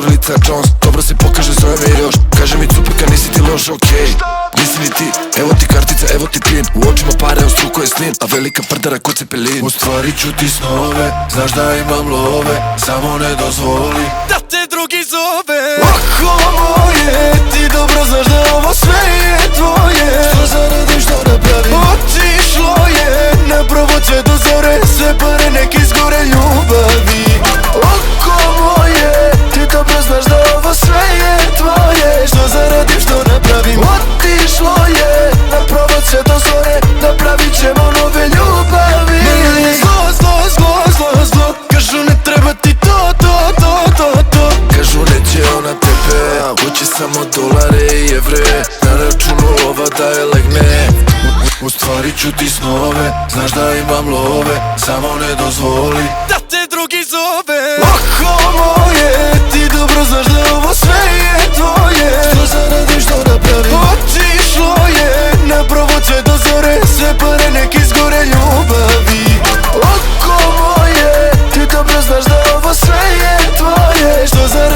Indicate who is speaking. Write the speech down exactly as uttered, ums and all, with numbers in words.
Speaker 1: Šurilica Jones, dobro se pokaže, zove me još. Kaže mi cupika, nisi ti loš, okej nisi ni ti, evo ti kartica, evo ti pin. U očima pare, u struko je slim, a velika prdara ko cepelin. Ostvarit ću ti snove, znaš da imam love, samo ne dozvoli
Speaker 2: da te drugi zove.
Speaker 1: Oko moje, ti dobro znaš da ovo sve je tvoje. Što zaradim, što napravim, otišlo je na provoce do zore. Sve pare nek izgore ljubavi. Oko moje, ti dobro znaš da ovo sve je tvoje. Što zaradim, što napravim, otišlo je na provoce do zore. Napravit ćemo nove ljubavi. Zlo, zlo, zlo, zlo, zlo, kažu ne treba ti to, to, to, to, to. Kažu neće ona tebe, hoće samo dolare i evre. Na računu lova da je legne. Ostvarit ću ti snove, znaš da imam love, samo ne dozvoli
Speaker 2: da te drugi zove.
Speaker 1: Oko moje, ti dobro znaš da ovo sve je tvoje. Što zaradim, što napravim, otišlo je na provoce do zore. Sve pare nek izgore ljubavi. Oko moje, ti dobro znaš da ovo sve je tvoje. Što zaradim,